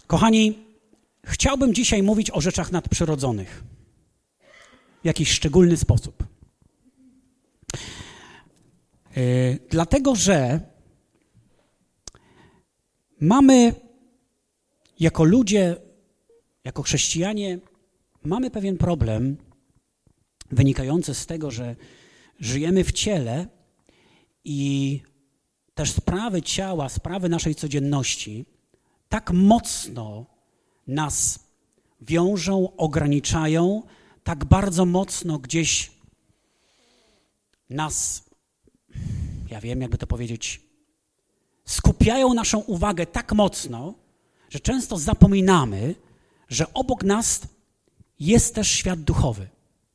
Kochani, chciałbym dzisiaj mówić o rzeczach nadprzyrodzonych w jakiś szczególny sposób. Dlatego, że mamy jako ludzie, jako chrześcijanie, mamy pewien problem wynikający z tego, że żyjemy w ciele i też sprawy ciała, sprawy naszej codzienności tak mocno nas wiążą, ograniczają, tak bardzo mocno gdzieś nas, ja wiem, jakby to powiedzieć, skupiają naszą uwagę tak mocno, że często zapominamy, że obok nas jest też świat duchowy.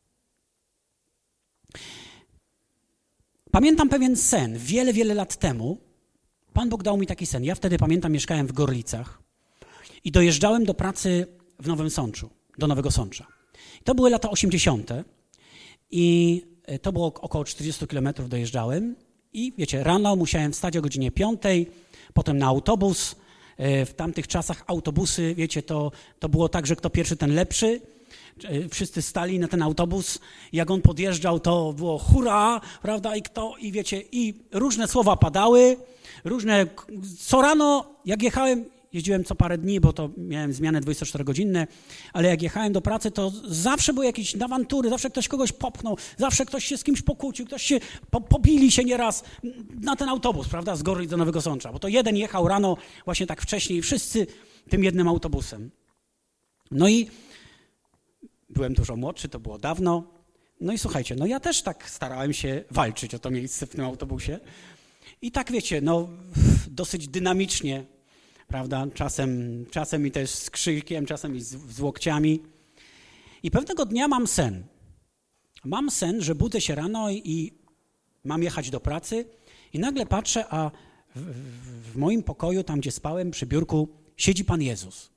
Pamiętam pewien sen, wiele lat temu. Pan Bóg dał mi taki sen. Ja wtedy, pamiętam, mieszkałem w Gorlicach i dojeżdżałem do pracy w Nowym Sączu, do Nowego Sącza. To były lata 80. i to było około 40 kilometrów dojeżdżałem i wiecie, rano musiałem wstać o godzinie 5, potem na autobus. W tamtych czasach autobusy, wiecie, to było tak, że kto pierwszy, ten lepszy. Wszyscy stali na ten autobus, jak on podjeżdżał, to było hurra, prawda, i wiecie, i różne słowa padały, co rano, jak jeździłem co parę dni, bo to miałem zmianę 24-godzinne, ale jak jechałem do pracy, to zawsze były jakieś awantury, zawsze ktoś kogoś popchnął, zawsze ktoś się z kimś pokłócił, ktoś się, pobili się nieraz na ten autobus, prawda, z Gorlic do Nowego Sącza, bo to jeden jechał rano właśnie tak wcześniej i wszyscy tym jednym autobusem. No i byłem dużo młodszy, to było dawno. No i słuchajcie, ja też tak starałem się walczyć o to miejsce w tym autobusie. I tak wiecie, dosyć dynamicznie, prawda, czasem i też z krzykiem, czasem i z łokciami. I pewnego dnia mam sen. Mam sen, że budzę się rano i mam jechać do pracy i nagle patrzę, a w moim pokoju, tam gdzie spałem, przy biurku, siedzi Pan Jezus.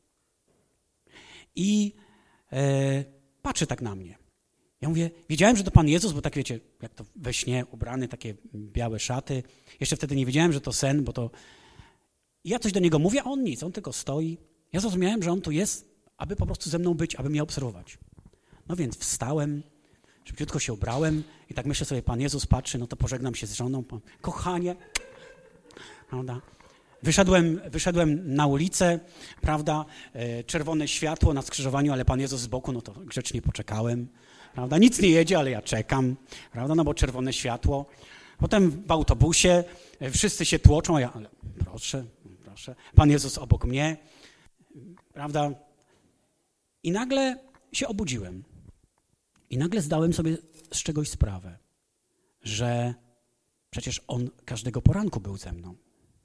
I patrzy tak na mnie. Ja mówię, wiedziałem, że to Pan Jezus, bo tak wiecie, jak to we śnie ubrany, takie białe szaty. Jeszcze wtedy nie wiedziałem, że to sen, bo to... Ja coś do Niego mówię, a On nic, On tylko stoi. Ja zrozumiałem, że On tu jest, aby po prostu ze mną być, aby mnie obserwować. No więc wstałem, szybciutko się ubrałem i tak myślę sobie, Pan Jezus patrzy, no to pożegnam się z żoną, kochanie, prawda? Wyszedłem na ulicę, prawda, czerwone światło na skrzyżowaniu, ale Pan Jezus z boku, no to grzecznie poczekałem, prawda, nic nie jedzie, ale ja czekam, prawda, no bo czerwone światło. Potem w autobusie wszyscy się tłoczą, a ja, ale proszę, Pan Jezus obok mnie, prawda. I nagle się obudziłem i nagle zdałem sobie z czegoś sprawę, że przecież On każdego poranku był ze mną.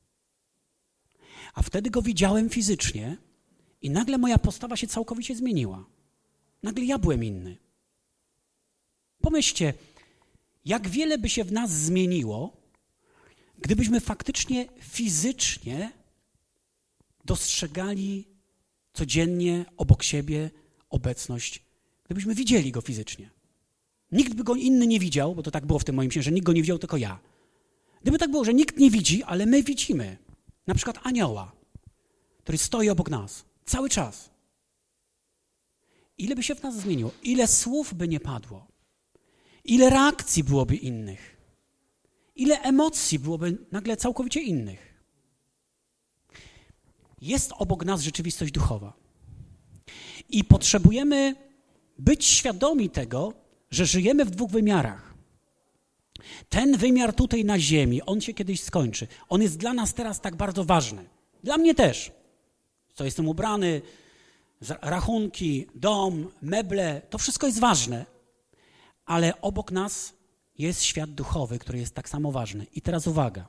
A wtedy Go widziałem fizycznie i nagle moja postawa się całkowicie zmieniła. Nagle ja byłem inny. Pomyślcie, jak wiele by się w nas zmieniło, gdybyśmy faktycznie fizycznie dostrzegali codziennie obok siebie obecność, gdybyśmy widzieli Go fizycznie. Nikt by Go inny nie widział, bo to tak było w tym moim śnie, że nikt Go nie widział, tylko ja. Gdyby tak było, że nikt nie widzi, ale my widzimy, na przykład anioła, który stoi obok nas cały czas. Ile by się w nas zmieniło? Ile słów by nie padło? Ile reakcji byłoby innych? Ile emocji byłoby nagle całkowicie innych? Jest obok nas rzeczywistość duchowa. I potrzebujemy być świadomi tego, że żyjemy w dwóch wymiarach. Ten wymiar tutaj na ziemi, on się kiedyś skończy. On jest dla nas teraz tak bardzo ważny. Dla mnie też. Co jestem ubrany, rachunki, dom, meble, to wszystko jest ważne. Ale obok nas jest świat duchowy, który jest tak samo ważny. I teraz uwaga.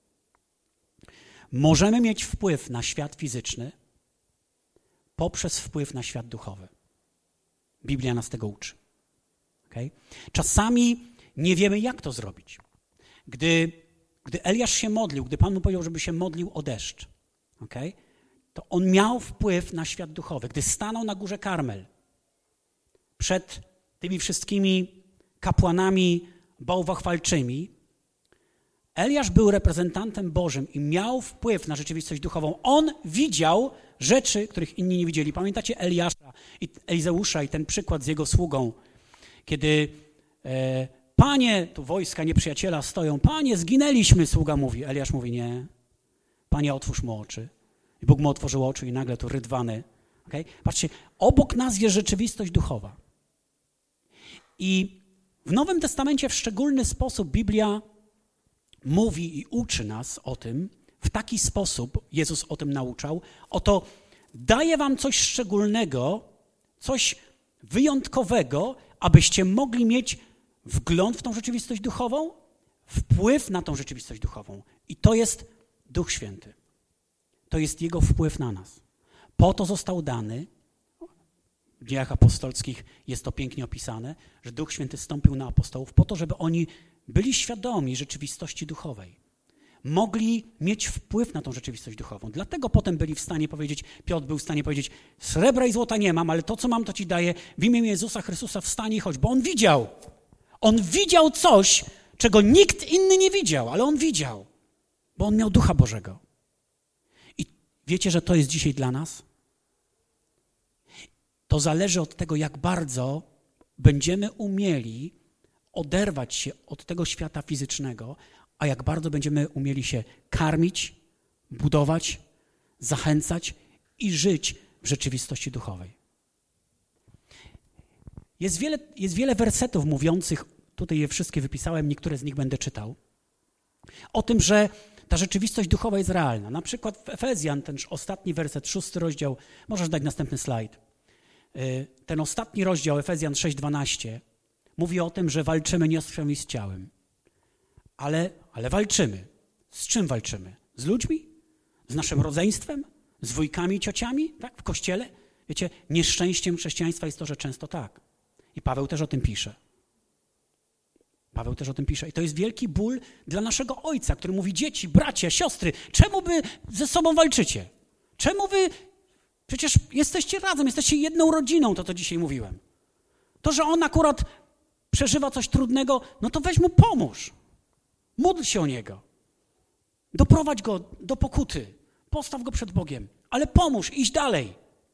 Możemy mieć wpływ na świat fizyczny poprzez wpływ na świat duchowy. Biblia nas tego uczy. Okay? Czasami nie wiemy, jak to zrobić. Gdy Eliasz się modlił, gdy Pan mu powiedział, żeby się modlił o deszcz, okay, to on miał wpływ na świat duchowy. Gdy stanął na górze Karmel przed tymi wszystkimi kapłanami bałwachwalczymi, Eliasz był reprezentantem Bożym i miał wpływ na rzeczywistość duchową. On widział rzeczy, których inni nie widzieli. Pamiętacie Eliasza i Elizeusza i ten przykład z jego sługą, kiedy Panie, tu wojska nieprzyjaciela stoją, Panie, zginęliśmy, sługa mówi. Eliasz mówi, nie, Panie, otwórz mu oczy. I Bóg mu otworzył oczy i nagle tu rydwany. Okay? Patrzcie, obok nas jest rzeczywistość duchowa. I w Nowym Testamencie w szczególny sposób Biblia mówi i uczy nas o tym, w taki sposób Jezus o tym nauczał. Oto daję wam coś szczególnego, coś wyjątkowego, abyście mogli mieć wgląd w tą rzeczywistość duchową, wpływ na tą rzeczywistość duchową. I to jest Duch Święty. To jest Jego wpływ na nas. Po to został dany, w Dziejach Apostolskich jest to pięknie opisane, że Duch Święty zstąpił na apostołów po to, żeby oni byli świadomi rzeczywistości duchowej. Mogli mieć wpływ na tą rzeczywistość duchową. Dlatego potem byli w stanie powiedzieć, Piotr był w stanie powiedzieć, srebra i złota nie mam, ale to, co mam, to ci daję. W imię Jezusa Chrystusa wstań i chodź, bo on widział. On widział coś, czego nikt inny nie widział, ale on widział, bo on miał Ducha Bożego. I wiecie, że to jest dzisiaj dla nas? To zależy od tego, jak bardzo będziemy umieli oderwać się od tego świata fizycznego, a jak bardzo będziemy umieli się karmić, budować, zachęcać i żyć w rzeczywistości duchowej. Jest wiele wersetów mówiących, tutaj je wszystkie wypisałem, niektóre z nich będę czytał, o tym, że ta rzeczywistość duchowa jest realna. Na przykład w Efezjan, ten ostatni werset, 6 rozdział, możesz dać następny slajd. Ten ostatni rozdział, Efezjan 6:12, mówi o tym, że walczymy nie z krwią i z ciałem, ale walczymy. Z czym walczymy? Z ludźmi? Z naszym rodzeństwem? Z wujkami i ciociami? Tak? W kościele? Wiecie, nieszczęściem chrześcijaństwa jest to, że często tak. I Paweł też o tym pisze. I to jest wielki ból dla naszego Ojca, który mówi, dzieci, bracia, siostry, czemu wy ze sobą walczycie? Czemu wy, przecież jesteście razem, jesteście jedną rodziną, to dzisiaj mówiłem. To, że on akurat przeżywa coś trudnego, no to weź mu pomóż. Módl się o niego. Doprowadź go do pokuty. Postaw go przed Bogiem. Ale pomóż, idź dalej.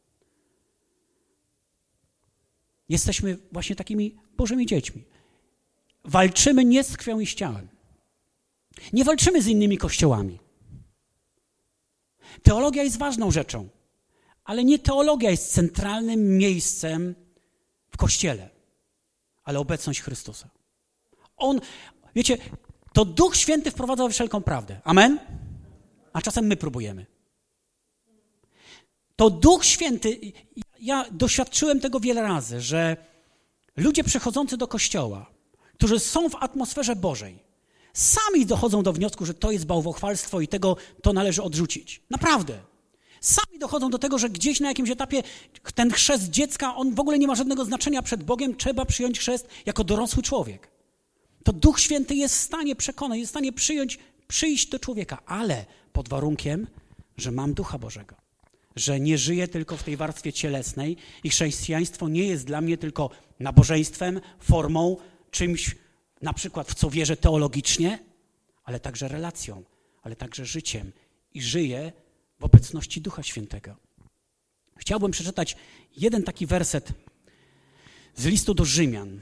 Jesteśmy właśnie takimi Bożymi dziećmi. Walczymy nie z krwią i z ciałem. Nie walczymy z innymi kościołami. Teologia jest ważną rzeczą, ale nie teologia jest centralnym miejscem w Kościele, ale obecność Chrystusa. Wiecie, to Duch Święty wprowadza we wszelką prawdę. Amen? A czasem my próbujemy. To Duch Święty, ja doświadczyłem tego wiele razy, że ludzie przychodzący do Kościoła, którzy są w atmosferze Bożej, sami dochodzą do wniosku, że to jest bałwochwalstwo i to należy odrzucić. Naprawdę. Sami dochodzą do tego, że gdzieś na jakimś etapie ten chrzest dziecka, on w ogóle nie ma żadnego znaczenia przed Bogiem, trzeba przyjąć chrzest jako dorosły człowiek. To Duch Święty jest w stanie przekonać, jest w stanie przyjść do człowieka, ale pod warunkiem, że mam Ducha Bożego. Że nie żyję tylko w tej warstwie cielesnej i chrześcijaństwo nie jest dla mnie tylko nabożeństwem, formą, czymś na przykład w co wierzę teologicznie, ale także relacją, ale także życiem i żyję w obecności Ducha Świętego. Chciałbym przeczytać jeden taki werset z listu do Rzymian.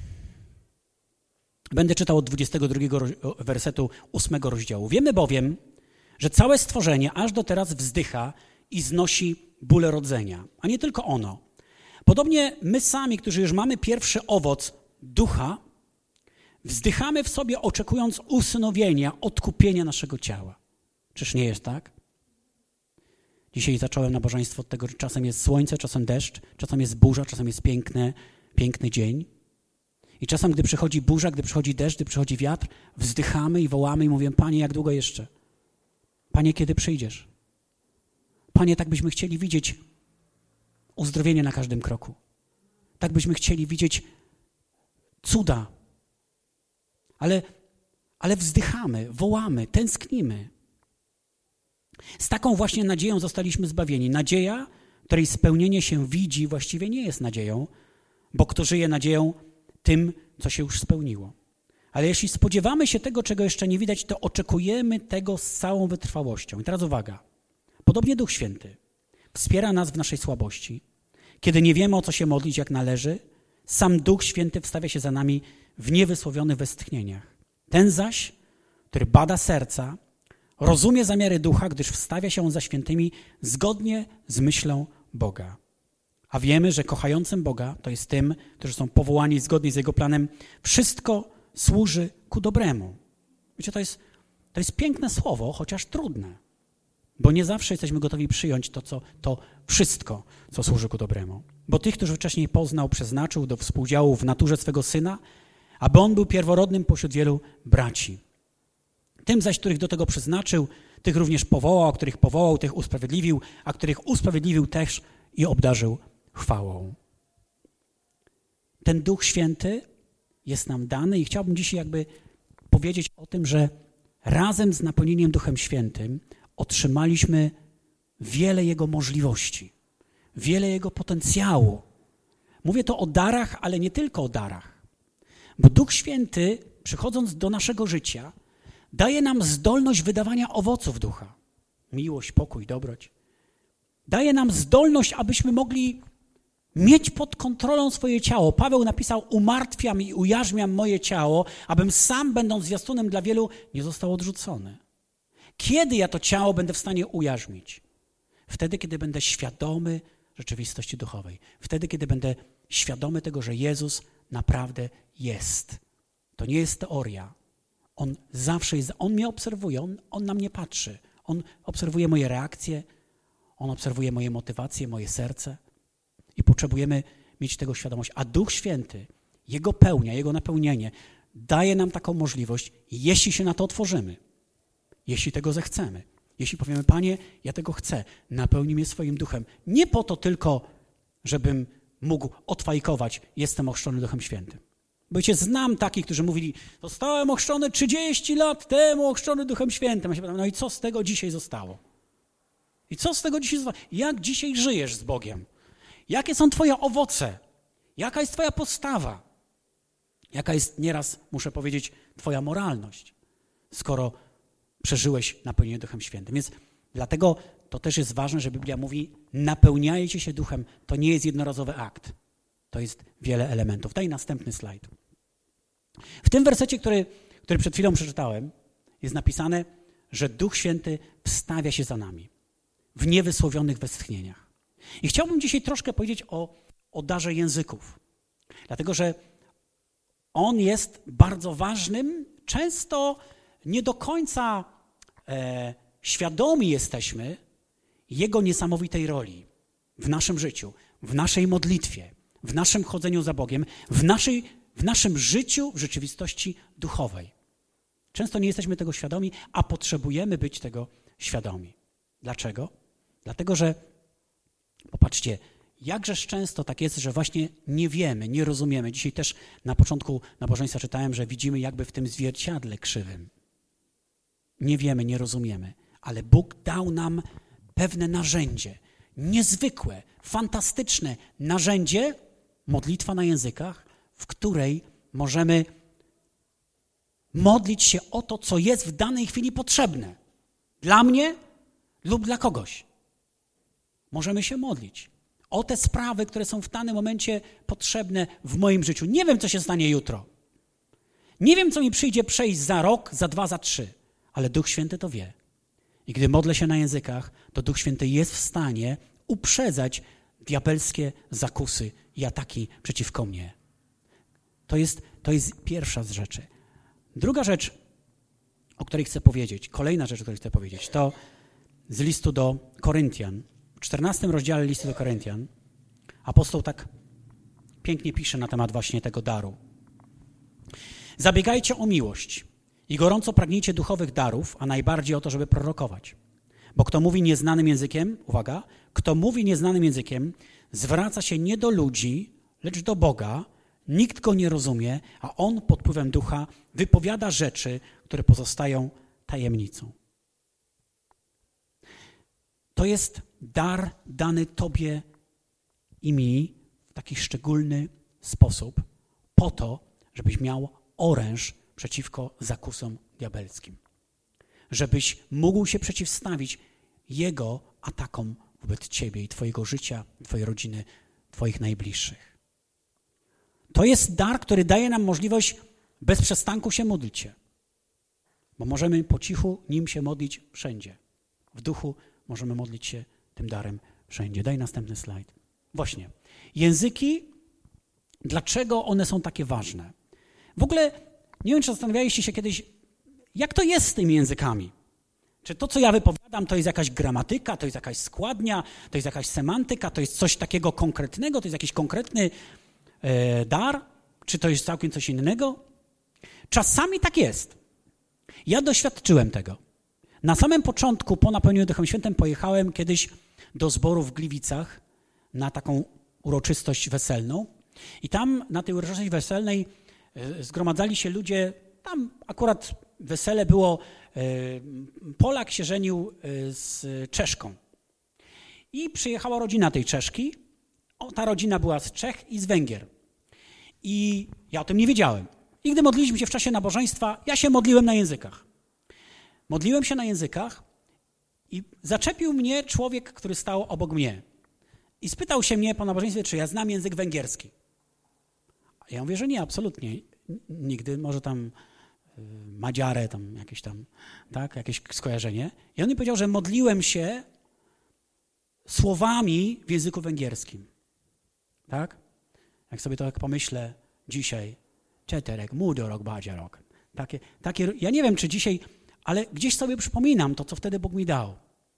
Będę czytał od 22 wersetu 8 rozdziału. Wiemy bowiem, że całe stworzenie aż do teraz wzdycha i znosi bóle rodzenia, a nie tylko ono. Podobnie my sami, którzy już mamy pierwszy owoc Ducha, wzdychamy w sobie, oczekując usynowienia, odkupienia naszego ciała. Czyż nie jest tak? Dzisiaj zacząłem nabożeństwo od tego, że czasem jest słońce, czasem deszcz, czasem jest burza, czasem jest piękny dzień. I czasem, gdy przychodzi burza, gdy przychodzi deszcz, gdy przychodzi wiatr, wzdychamy i wołamy i mówimy, Panie, jak długo jeszcze? Panie, kiedy przyjdziesz? Panie, tak byśmy chcieli widzieć uzdrowienie na każdym kroku. Tak byśmy chcieli widzieć cuda. Ale wzdychamy, wołamy, tęsknimy. Z taką właśnie nadzieją zostaliśmy zbawieni. Nadzieja, której spełnienie się widzi, właściwie nie jest nadzieją, bo kto żyje nadzieją, tym, co się już spełniło. Ale jeśli spodziewamy się tego, czego jeszcze nie widać, to oczekujemy tego z całą wytrwałością. I teraz uwaga. Podobnie Duch Święty. wspiera nas w naszej słabości. Kiedy nie wiemy, o co się modlić, jak należy, sam Duch Święty wstawia się za nami w niewysłowionych westchnieniach. Ten zaś, który bada serca, rozumie zamiary Ducha, gdyż wstawia się on za świętymi zgodnie z myślą Boga. A wiemy, że kochającym Boga, to jest tym, którzy są powołani zgodnie z Jego planem, wszystko służy ku dobremu. Wiecie, to jest piękne słowo, chociaż trudne, bo nie zawsze jesteśmy gotowi przyjąć to wszystko, co służy ku dobremu. Bo tych, którzy wcześniej poznał, przeznaczył do współdziału w naturze swego Syna, aby On był pierworodnym pośród wielu braci. Tym zaś, których do tego przeznaczył, tych również powołał, a których powołał, tych usprawiedliwił, a których usprawiedliwił też i obdarzył chwałą. Ten Duch Święty jest nam dany i chciałbym dzisiaj jakby powiedzieć o tym, że razem z napełnieniem Duchem Świętym otrzymaliśmy wiele Jego możliwości, wiele Jego potencjału. Mówię to o darach, ale nie tylko o darach. Bo Duch Święty, przychodząc do naszego życia, daje nam zdolność wydawania owoców ducha. Miłość, pokój, dobroć. Daje nam zdolność, abyśmy mogli mieć pod kontrolą swoje ciało. Paweł napisał: umartwiam i ujarzmiam moje ciało, abym sam, będąc zwiastunem dla wielu, nie został odrzucony. Kiedy ja to ciało będę w stanie ujarzmić? Wtedy, kiedy będę świadomy rzeczywistości duchowej. Wtedy, kiedy będę świadomy tego, że Jezus naprawdę jest. To nie jest teoria. On zawsze jest, On mnie obserwuje, On na mnie patrzy. On obserwuje moje reakcje, On obserwuje moje motywacje, moje serce. I potrzebujemy mieć tego świadomość. A Duch Święty, Jego pełnia, Jego napełnienie daje nam taką możliwość, jeśli się na to otworzymy, jeśli tego zechcemy. Jeśli powiemy: Panie, ja tego chcę, napełnij mnie swoim duchem. Nie po to tylko, żebym mógł odfajkować: jestem ochrzczony Duchem Świętym. Bo wiecie, znam takich, którzy mówili: zostałem ochrzczony 30 lat temu, ochrzczony Duchem Świętym. Ja się pytam: no i co z tego dzisiaj zostało? I co z tego dzisiaj zostało? Jak dzisiaj żyjesz z Bogiem? Jakie są twoje owoce? Jaka jest twoja postawa? Jaka jest nieraz, muszę powiedzieć, twoja moralność, skoro przeżyłeś napełnienie Duchem Świętym? Więc dlatego to też jest ważne, że Biblia mówi: napełniajcie się Duchem. To nie jest jednorazowy akt. To jest wiele elementów. Daj następny slajd. W tym wersecie, który przed chwilą przeczytałem, jest napisane, że Duch Święty wstawia się za nami w niewysłowionych westchnieniach. I chciałbym dzisiaj troszkę powiedzieć o darze języków, dlatego że on jest bardzo ważnym, często nie do końca świadomi jesteśmy jego niesamowitej roli w naszym życiu, w naszej modlitwie, w naszym chodzeniu za Bogiem, w naszym życiu w rzeczywistości duchowej. Często nie jesteśmy tego świadomi, a potrzebujemy być tego świadomi. Dlaczego? Dlatego, że popatrzcie, jakżeż często tak jest, że właśnie nie wiemy, nie rozumiemy. Dzisiaj też na początku nabożeństwa czytałem, że widzimy jakby w tym zwierciadle krzywym. Nie wiemy, nie rozumiemy, ale Bóg dał nam pewne narzędzie, niezwykłe, fantastyczne narzędzie, modlitwa na językach, w której możemy modlić się o to, co jest w danej chwili potrzebne. Dla mnie lub dla kogoś. Możemy się modlić o te sprawy, które są w danym momencie potrzebne w moim życiu. Nie wiem, co się stanie jutro. Nie wiem, co mi przyjdzie przejść za rok, za 2, za 3, ale Duch Święty to wie. I gdy modlę się na językach, to Duch Święty jest w stanie uprzedzać diabelskie zakusy i ataki przeciwko mnie. To jest pierwsza z rzeczy. Druga rzecz, o której chcę powiedzieć, kolejna rzecz, o której chcę powiedzieć, to z listu do Koryntian. W 14 rozdziale listu do Koryntian apostoł tak pięknie pisze na temat właśnie tego daru. Zabiegajcie o miłość i gorąco pragnijcie duchowych darów, a najbardziej o to, żeby prorokować. Bo kto mówi nieznanym językiem, uwaga, kto mówi nieznanym językiem, zwraca się nie do ludzi, lecz do Boga, nikt go nie rozumie, a on pod wpływem ducha wypowiada rzeczy, które pozostają tajemnicą. To jest dar dany tobie i mi w taki szczególny sposób po to, żebyś miał oręż przeciwko zakusom diabelskim. Żebyś mógł się przeciwstawić jego atakom wobec ciebie i twojego życia, twojej rodziny, twoich najbliższych. To jest dar, który daje nam możliwość bez przestanku się modlić się. Bo możemy po cichu nim się modlić wszędzie. W duchu możemy modlić się tym darem wszędzie. Daj następny slajd. Właśnie. Języki, dlaczego one są takie ważne? W ogóle nie wiem, czy zastanawialiście się kiedyś, jak to jest z tymi językami? Czy to, co ja wypowiadam, to jest jakaś gramatyka, to jest jakaś składnia, to jest jakaś semantyka, to jest coś takiego konkretnego, to jest jakiś konkretny dar, czy to jest całkiem coś innego? Czasami tak jest. Ja doświadczyłem tego. Na samym początku, po napełnieniu Duchem Świętym, pojechałem kiedyś do zboru w Gliwicach na taką uroczystość weselną i tam na tej uroczystości weselnej zgromadzali się ludzie, tam akurat wesele było, Polak się żenił z Czeszką i przyjechała rodzina tej Czeszki, ta rodzina była z Czech i z Węgier i ja o tym nie wiedziałem. I gdy modliliśmy się w czasie nabożeństwa, ja się modliłem na językach. Modliłem się na językach i zaczepił mnie człowiek, który stał obok mnie i spytał się mnie po nabożeństwie, czy ja znam język węgierski. A ja mówię, że nie, absolutnie, nigdy, może tam Madziarę, tam jakieś tam, tak, jakieś skojarzenie. I on mi powiedział, że modliłem się słowami w języku węgierskim. Tak? Jak sobie to tak pomyślę dzisiaj, Czeterek, Mudorok, Badziarok. Takie, ja nie wiem, czy dzisiaj, ale gdzieś sobie przypominam to, co wtedy Bóg mi dał.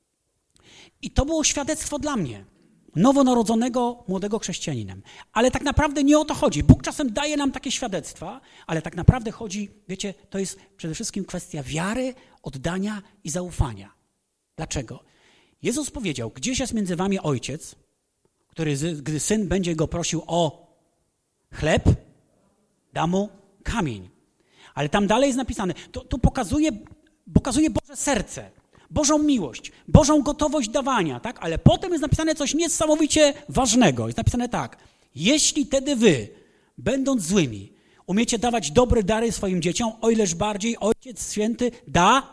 I to było świadectwo dla mnie, nowonarodzonego, młodego chrześcijaninem. Ale tak naprawdę nie o to chodzi. Bóg czasem daje nam takie świadectwa, ale tak naprawdę chodzi, wiecie, to jest przede wszystkim kwestia wiary, oddania i zaufania. Dlaczego? Jezus powiedział, gdzieś jest między wami ojciec, który, gdy syn będzie go prosił o chleb, da mu kamień. Ale tam dalej jest napisane, to pokazuje Boże serce, Bożą miłość, Bożą gotowość dawania, tak? Ale potem jest napisane coś niesamowicie ważnego. Jest napisane tak, jeśli tedy wy, będąc złymi, umiecie dawać dobre dary swoim dzieciom, o ileż bardziej Ojciec Święty da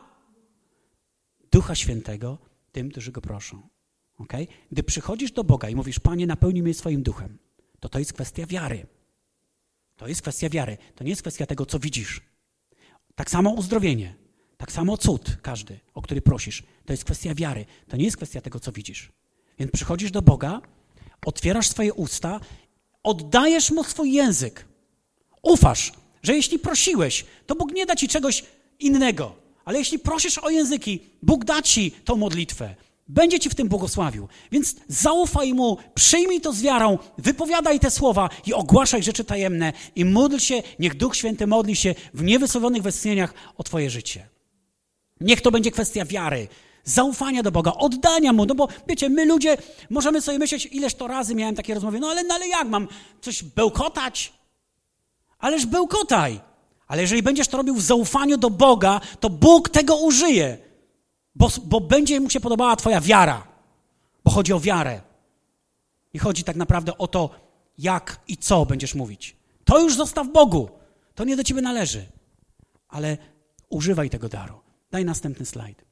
Ducha Świętego tym, którzy Go proszą. Okay? Gdy przychodzisz do Boga i mówisz, Panie, napełnij mnie swoim duchem, to jest kwestia wiary. To jest kwestia wiary. To nie jest kwestia tego, co widzisz. Tak samo uzdrowienie, tak samo cud każdy, o który prosisz. To jest kwestia wiary. To nie jest kwestia tego, co widzisz. Więc przychodzisz do Boga, otwierasz swoje usta, oddajesz Mu swój język. Ufasz, że jeśli prosiłeś, to Bóg nie da ci czegoś innego. Ale jeśli prosisz o języki, Bóg da ci tą modlitwę. Będzie ci w tym błogosławił. Więc zaufaj Mu, przyjmij to z wiarą, wypowiadaj te słowa i ogłaszaj rzeczy tajemne i módl się, niech Duch Święty modli się w niewysłowionych westchnieniach o twoje życie. Niech to będzie kwestia wiary, zaufania do Boga, oddania Mu, no bo wiecie, my ludzie możemy sobie myśleć, ileż to razy miałem takie rozmowy, no ale jak mam coś bełkotać? Ależ bełkotaj. Ale jeżeli będziesz to robił w zaufaniu do Boga, to Bóg tego użyje. Bo będzie mu się podobała twoja wiara, bo chodzi o wiarę. I chodzi tak naprawdę o to, jak i co będziesz mówić. To już zostaw Bogu, to nie do ciebie należy, ale używaj tego daru. Daj następny slajd.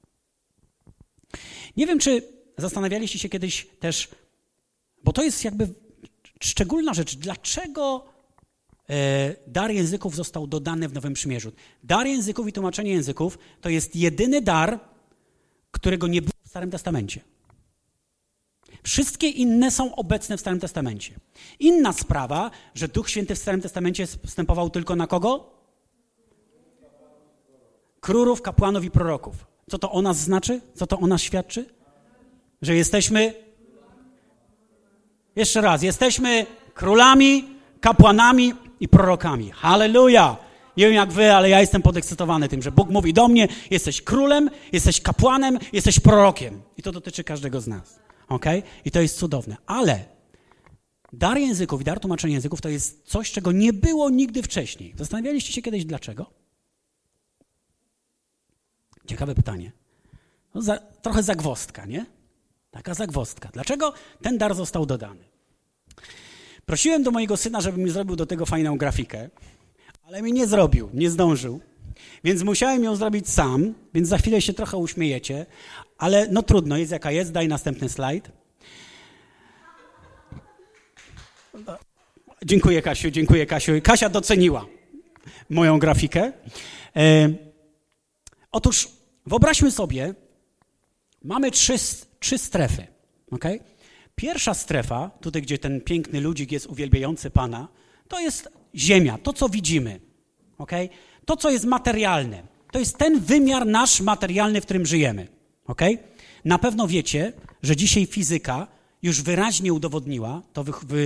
Nie wiem, czy zastanawialiście się kiedyś też, bo to jest jakby szczególna rzecz, dlaczego dar języków został dodany w Nowym Przymierzu. Dar języków i tłumaczenie języków to jest jedyny dar, którego nie było w Starym Testamencie. Wszystkie inne są obecne w Starym Testamencie. Inna sprawa, że Duch Święty w Starym Testamencie wstępował tylko na kogo? Królów, kapłanów i proroków. Co to o nas znaczy? Co to o nas świadczy? Że jesteśmy, jeszcze raz, jesteśmy królami, kapłanami i prorokami. Halleluja! Nie wiem jak wy, ale ja jestem podekscytowany tym, że Bóg mówi do mnie, jesteś królem, jesteś kapłanem, jesteś prorokiem. I to dotyczy każdego z nas. Okay? I to jest cudowne. Ale dar języków i dar tłumaczenia języków to jest coś, czego nie było nigdy wcześniej. Zastanawialiście się kiedyś dlaczego? Ciekawe pytanie. No trochę zagwozdka, nie? Taka zagwozdka. Dlaczego ten dar został dodany? Prosiłem do mojego syna, żeby mi zrobił do tego fajną grafikę, ale mi nie zrobił, nie zdążył. Więc musiałem ją zrobić sam, więc za chwilę się trochę uśmiejecie, ale no trudno, jest jaka jest, daj następny slajd. Dziękuję, Kasiu. Kasia doceniła moją grafikę. Otóż wyobraźmy sobie, mamy trzy strefy. Okay? Pierwsza strefa, tutaj gdzie ten piękny ludzik jest uwielbiający Pana, to jest ziemia, to co widzimy. Okay? To co jest materialne. To jest ten wymiar nasz materialny, w którym żyjemy. Okay? Na pewno wiecie, że dzisiaj fizyka już wyraźnie udowodniła, to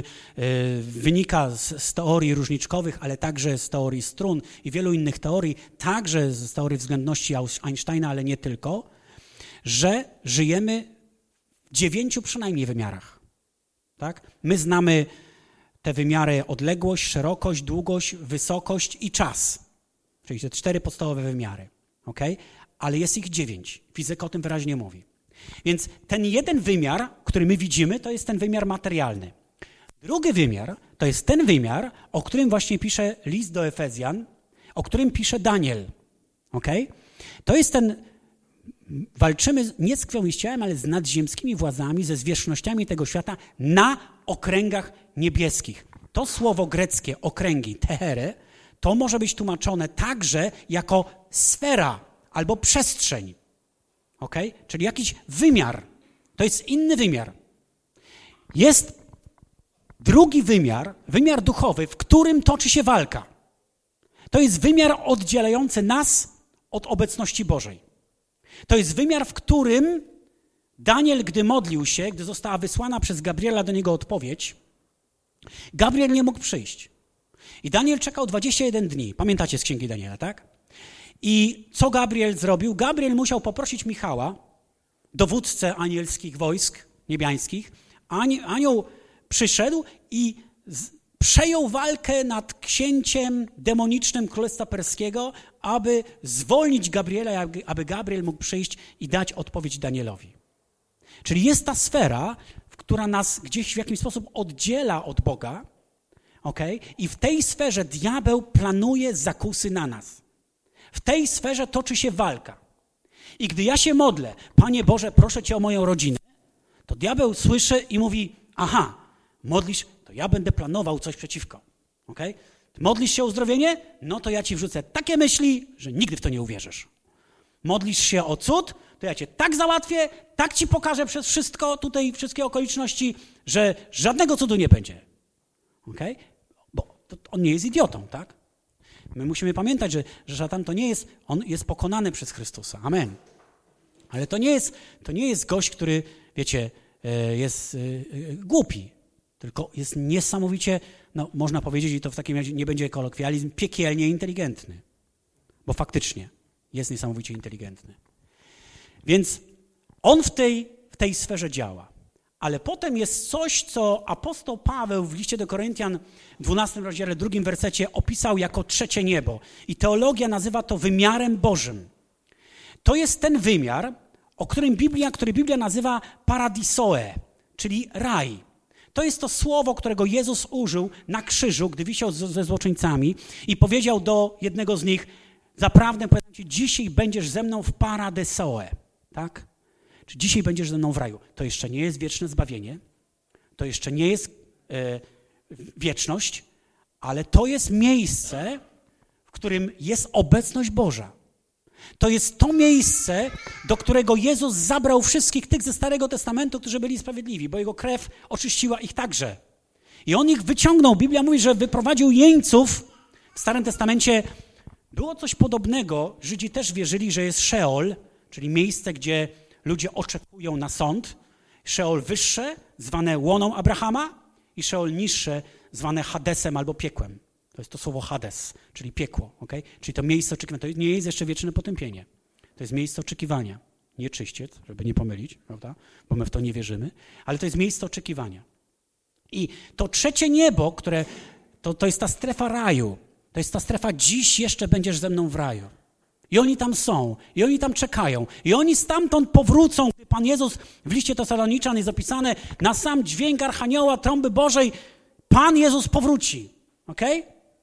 wynika z teorii różniczkowych, ale także z teorii strun i wielu innych teorii, także z teorii względności Einsteina, ale nie tylko, że żyjemy w 9 przynajmniej wymiarach. Tak? My znamy te wymiary: odległość, szerokość, długość, wysokość i czas. Czyli te 4 podstawowe wymiary. Okay? Ale jest ich 9. Fizyka o tym wyraźnie mówi. Więc ten jeden wymiar, który my widzimy, to jest ten wymiar materialny. Drugi wymiar to jest ten wymiar, o którym właśnie pisze list do Efezjan, o którym pisze Daniel. Okay? To jest ten, walczymy nie z krwią i z ciałem, ale z nadziemskimi władzami, ze zwierzchnościami tego świata na okręgach niebieskich. To słowo greckie, okręgi, tehere, to może być tłumaczone także jako sfera albo przestrzeń. Okay? Czyli jakiś wymiar. To jest inny wymiar. Jest drugi wymiar, wymiar duchowy, w którym toczy się walka. To jest wymiar oddzielający nas od obecności Bożej. To jest wymiar, w którym Daniel, gdy modlił się, gdy została wysłana przez Gabriela do niego odpowiedź, Gabriel nie mógł przyjść. I Daniel czekał 21 dni. Pamiętacie z Księgi Daniela, tak? I co Gabriel zrobił? Gabriel musiał poprosić Michała, dowódcę anielskich wojsk niebiańskich. Anioł przyszedł i przejął walkę nad księciem demonicznym Królestwa Perskiego, aby zwolnić Gabriela, aby Gabriel mógł przyjść i dać odpowiedź Danielowi. Czyli jest ta sfera, która nas gdzieś w jakiś sposób oddziela od Boga, okay? I w tej sferze diabeł planuje zakusy na nas. W tej sferze toczy się walka. I gdy ja się modlę: Panie Boże, proszę Cię o moją rodzinę, to diabeł słyszy i mówi: aha, modlisz, to ja będę planował coś przeciwko. Okay? Ty modlisz się o uzdrowienie? No to ja Ci wrzucę takie myśli, że nigdy w to nie uwierzysz. Modlisz się o cud? To ja Cię tak załatwię, tak Ci pokażę przez wszystko, tutaj wszystkie okoliczności, że żadnego cudu nie będzie. Okay? Bo on nie jest idiotą, tak? My musimy pamiętać, że szatan to nie jest, on jest pokonany przez Chrystusa. Amen. Ale to nie jest gość, który, wiecie, jest głupi, tylko jest niesamowicie, no można powiedzieć, i to w takim razie nie będzie kolokwializm, piekielnie inteligentny. Bo faktycznie jest niesamowicie inteligentny. Więc on w tej sferze działa. Ale potem jest coś, co apostoł Paweł w liście do Koryntian w 12 rozdziale, 2 wersecie opisał jako trzecie niebo. I teologia nazywa to wymiarem Bożym. To jest ten wymiar, który Biblia nazywa paradisoe, czyli raj. To jest to słowo, którego Jezus użył na krzyżu, gdy wisiał ze złoczyńcami i powiedział do jednego z nich: zaprawdę powiadam Ci, dzisiaj będziesz ze mną w paradisoe. Tak? Czy dzisiaj będziesz ze mną w raju? To jeszcze nie jest wieczne zbawienie, to jeszcze nie jest wieczność, ale to jest miejsce, w którym jest obecność Boża. To jest to miejsce, do którego Jezus zabrał wszystkich tych ze Starego Testamentu, którzy byli sprawiedliwi, bo Jego krew oczyściła ich także. I On ich wyciągnął. Biblia mówi, że wyprowadził jeńców. W Starym Testamencie było coś podobnego. Żydzi też wierzyli, że jest Szeol, czyli miejsce, gdzie ludzie oczekują na sąd. Szeol wyższe, zwane łoną Abrahama, i Szeol niższe, zwane Hadesem albo piekłem. To jest to słowo Hades, czyli piekło. Okay? Czyli to miejsce oczekiwania. To nie jest jeszcze wieczne potępienie. To jest miejsce oczekiwania. Nie czyściec, żeby nie pomylić, prawda? Bo my w to nie wierzymy. Ale to jest miejsce oczekiwania. I to trzecie niebo, które to jest ta strefa raju. To jest ta strefa: dziś jeszcze będziesz ze mną w raju. I oni tam są, i oni tam czekają, i oni stamtąd powrócą, gdy Pan Jezus w liście Tesaloniczan jest opisane: na sam dźwięk archanioła, trąby Bożej, Pan Jezus powróci. Okej?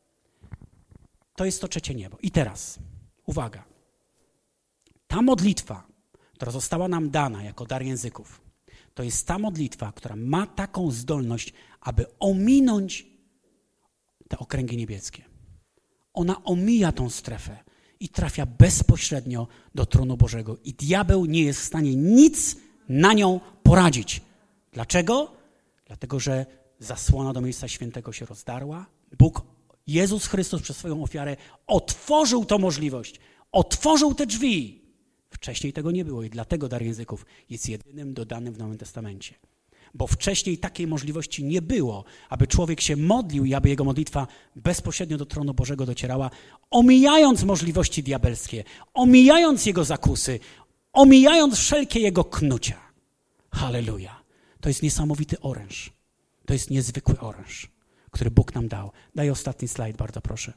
To jest to trzecie niebo. I teraz, uwaga, ta modlitwa, która została nam dana jako dar języków, to jest ta modlitwa, która ma taką zdolność, aby ominąć te okręgi niebieskie. Ona omija tą strefę i trafia bezpośrednio do tronu Bożego. I diabeł nie jest w stanie nic na nią poradzić. Dlaczego? Dlatego, że zasłona do miejsca świętego się rozdarła. Bóg, Jezus Chrystus przez swoją ofiarę otworzył tą możliwość. Otworzył te drzwi. Wcześniej tego nie było i dlatego dar języków jest jedynym dodanym w Nowym Testamencie. Bo wcześniej takiej możliwości nie było, aby człowiek się modlił i aby jego modlitwa bezpośrednio do tronu Bożego docierała, omijając możliwości diabelskie, omijając jego zakusy, omijając wszelkie jego knucia. Halleluja. To jest niesamowity oręż. To jest niezwykły oręż, który Bóg nam dał. Daj ostatni slajd, bardzo proszę.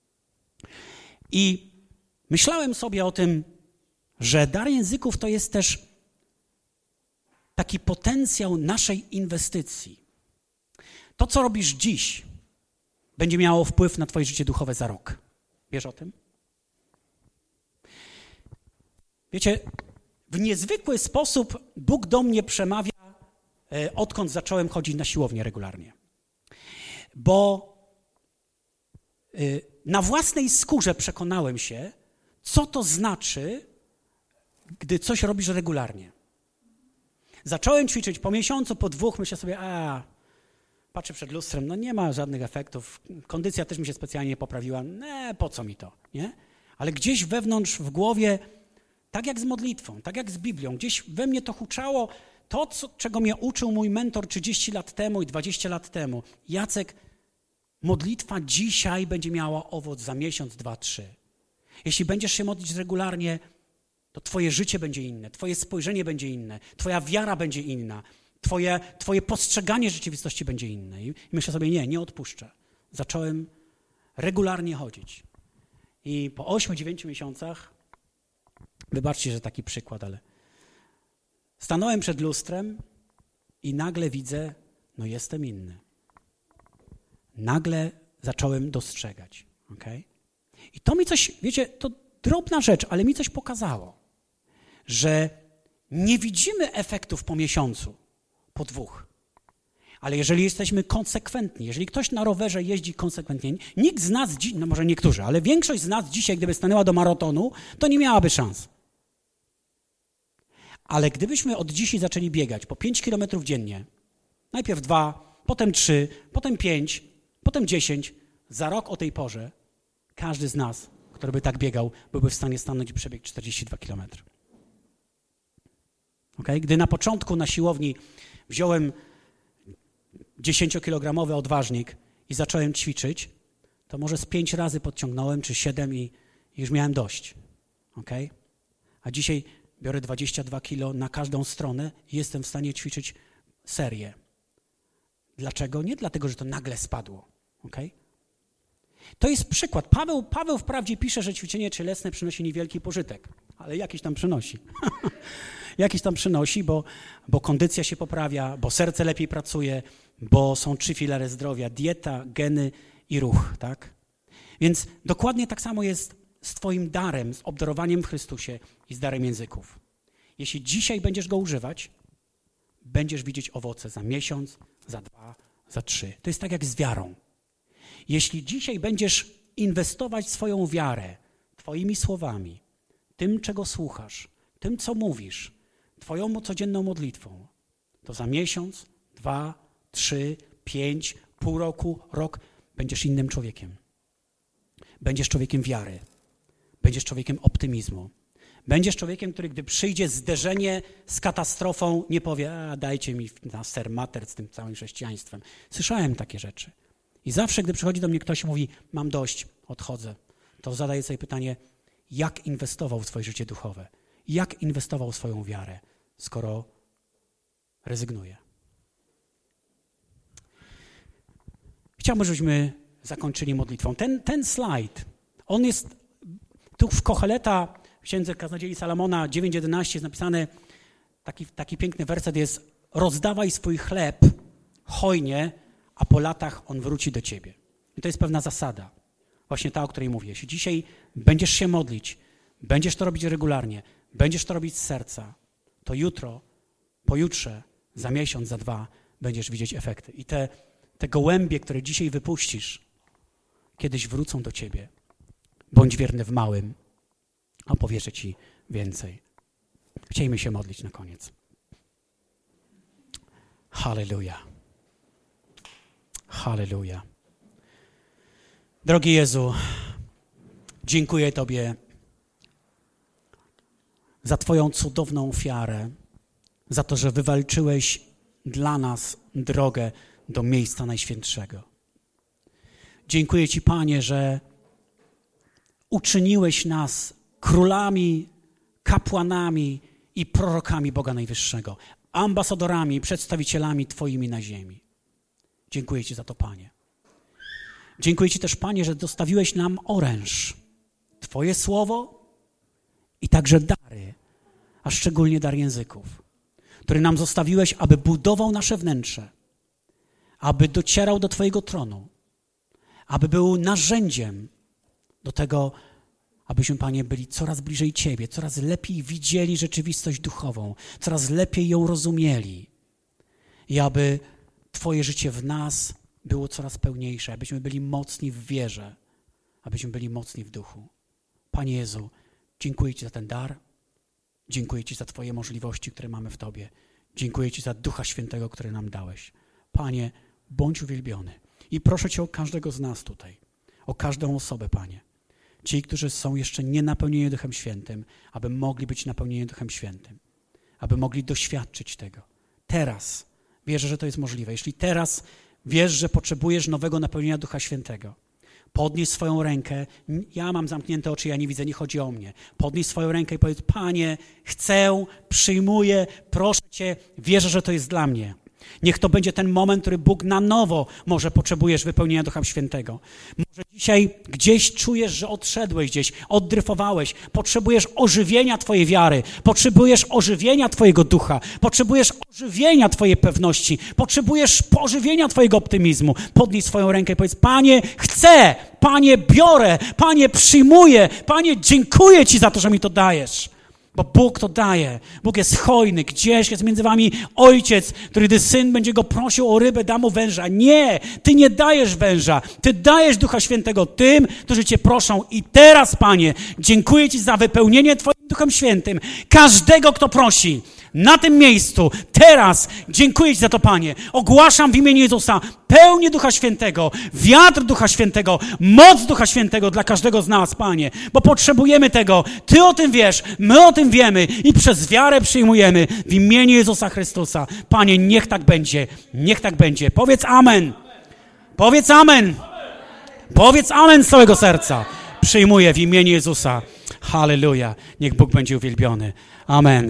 I myślałem sobie o tym, że dar języków to jest też taki potencjał naszej inwestycji. To, co robisz dziś, będzie miało wpływ na twoje życie duchowe za rok. Wiesz o tym? Wiecie, w niezwykły sposób Bóg do mnie przemawia, odkąd zacząłem chodzić na siłownię regularnie. Bo na własnej skórze przekonałem się, co to znaczy, gdy coś robisz regularnie. Zacząłem ćwiczyć po miesiącu, po 2, myślę sobie, patrzę przed lustrem, no nie ma żadnych efektów, kondycja też mi się specjalnie nie poprawiła, po co mi to, nie? Ale gdzieś wewnątrz w głowie, tak jak z modlitwą, tak jak z Biblią, gdzieś we mnie to huczało, to, czego mnie uczył mój mentor 30 lat temu i 20 lat temu. Jacek, modlitwa dzisiaj będzie miała owoc za miesiąc, 2, 3. Jeśli będziesz się modlić regularnie, to twoje życie będzie inne, twoje spojrzenie będzie inne, twoja wiara będzie inna, twoje postrzeganie rzeczywistości będzie inne. I myślę sobie, nie odpuszczę. Zacząłem regularnie chodzić. I po 8-9 miesiącach, wybaczcie, że taki przykład, ale stanąłem przed lustrem i nagle widzę, jestem inny. Nagle zacząłem dostrzegać. Okay? I to mi coś, wiecie, to drobna rzecz, ale mi coś pokazało, że nie widzimy efektów po miesiącu, po 2. Ale jeżeli jesteśmy konsekwentni, jeżeli ktoś na rowerze jeździ konsekwentnie, nikt z nas, może niektórzy, ale większość z nas dzisiaj, gdyby stanęła do maratonu, to nie miałaby szans. Ale gdybyśmy od dzisiaj zaczęli biegać po 5 kilometrów dziennie, najpierw 2, potem 3, potem 5, potem 10, za rok o tej porze każdy z nas, który by tak biegał, byłby w stanie stanąć i przebiegł 42 kilometry. Okay? Gdy na początku na siłowni wziąłem 10-kilogramowy odważnik i zacząłem ćwiczyć, to może z 5 razy podciągnąłem, czy 7 i już miałem dość. Okay? A dzisiaj biorę 22 kilo na każdą stronę i jestem w stanie ćwiczyć serię. Dlaczego? Nie dlatego, że to nagle spadło. Okay? To jest przykład. Paweł wprawdzie pisze, że ćwiczenie cielesne przynosi niewielki pożytek, ale jakiś tam przynosi. Jakiś tam przynosi, bo kondycja się poprawia, bo serce lepiej pracuje, bo są 3 filary zdrowia, dieta, geny i ruch, tak? Więc dokładnie tak samo jest z twoim darem, z obdarowaniem w Chrystusie i z darem języków. Jeśli dzisiaj będziesz go używać, będziesz widzieć owoce za miesiąc, za 2, za 3. To jest tak jak z wiarą. Jeśli dzisiaj będziesz inwestować swoją wiarę twoimi słowami, tym, czego słuchasz, tym, co mówisz, twoją codzienną modlitwą, to za miesiąc, 2, 3, 5, pół roku, rok będziesz innym człowiekiem. Będziesz człowiekiem wiary. Będziesz człowiekiem optymizmu. Będziesz człowiekiem, który gdy przyjdzie zderzenie z katastrofą, nie powie, dajcie mi na ser mater z tym całym chrześcijaństwem. Słyszałem takie rzeczy. I zawsze, gdy przychodzi do mnie ktoś i mówi, mam dość, odchodzę, to zadaję sobie pytanie, jak inwestował w swoje życie duchowe? Jak inwestował w swoją wiarę, skoro rezygnuje? Chciałbym, żebyśmy zakończyli modlitwą. Ten slajd, on jest tu w Kocheleta, w Księdze Kaznodziei Salomona 9:11 jest napisane, taki piękny werset jest, rozdawaj swój chleb hojnie, a po latach on wróci do ciebie. I to jest pewna zasada, właśnie ta, o której mówię. Jeśli dzisiaj będziesz się modlić, będziesz to robić regularnie, będziesz to robić z serca, to jutro, pojutrze za miesiąc, za 2 będziesz widzieć efekty. I te gołębie, które dzisiaj wypuścisz, kiedyś wrócą do ciebie. Bądź wierny w małym, a powierzę ci więcej. Chciejmy się modlić na koniec. Halleluja. Halleluja. Drogi Jezu, dziękuję Tobie za Twoją cudowną ofiarę, za to, że wywalczyłeś dla nas drogę do miejsca Najświętszego. Dziękuję Ci, Panie, że uczyniłeś nas królami, kapłanami i prorokami Boga Najwyższego, ambasadorami, przedstawicielami Twoimi na ziemi. Dziękuję Ci za to, Panie. Dziękuję Ci też, Panie, że dostawiłeś nam oręż, Twoje słowo i także dary, a szczególnie dar języków, który nam zostawiłeś, aby budował nasze wnętrze, aby docierał do Twojego tronu, aby był narzędziem do tego, abyśmy, Panie, byli coraz bliżej Ciebie, coraz lepiej widzieli rzeczywistość duchową, coraz lepiej ją rozumieli i aby Twoje życie w nas było coraz pełniejsze, abyśmy byli mocni w wierze, abyśmy byli mocni w duchu. Panie Jezu, dziękuję Ci za ten dar, dziękuję Ci za Twoje możliwości, które mamy w Tobie. Dziękuję Ci za Ducha Świętego, który nam dałeś. Panie, bądź uwielbiony. I proszę Cię o każdego z nas tutaj, o każdą osobę, Panie. Ci, którzy są jeszcze nie napełnieni Duchem Świętym, aby mogli być napełnieni Duchem Świętym, aby mogli doświadczyć tego. Teraz wierzę, że to jest możliwe. Jeśli teraz wiesz, że potrzebujesz nowego napełnienia Ducha Świętego, podnieś swoją rękę. Ja mam zamknięte oczy, ja nie widzę, nie chodzi o mnie. Podnieś swoją rękę i powiedz: Panie, chcę, przyjmuję, proszę Cię, wierzę, że to jest dla mnie. Niech to będzie ten moment, który Bóg na nowo może potrzebujesz wypełnienia Ducha Świętego. Może dzisiaj gdzieś czujesz, że odszedłeś gdzieś, oddryfowałeś, potrzebujesz ożywienia Twojej wiary, potrzebujesz ożywienia Twojego ducha, potrzebujesz ożywienia Twojej pewności, potrzebujesz ożywienia Twojego optymizmu. Podnieś swoją rękę i powiedz: Panie, chcę, Panie, biorę, Panie, przyjmuję, Panie, dziękuję Ci za to, że mi to dajesz. Bo Bóg to daje. Bóg jest hojny. Gdzieś jest między wami ojciec, który gdy syn będzie go prosił o rybę, da mu węża. Nie, Ty nie dajesz węża. Ty dajesz Ducha Świętego tym, którzy Cię proszą. I teraz, Panie, dziękuję Ci za wypełnienie Twoim Duchem Świętym każdego, kto prosi. Na tym miejscu, teraz, dziękuję Ci za to, Panie. Ogłaszam w imieniu Jezusa pełnię Ducha Świętego, wiatr Ducha Świętego, moc Ducha Świętego dla każdego z nas, Panie, bo potrzebujemy tego. Ty o tym wiesz, my o tym wiemy i przez wiarę przyjmujemy w imieniu Jezusa Chrystusa. Panie, niech tak będzie, niech tak będzie. Powiedz amen. Powiedz amen. Powiedz amen z całego serca. Przyjmuję w imieniu Jezusa. Halleluja. Niech Bóg będzie uwielbiony. Amen.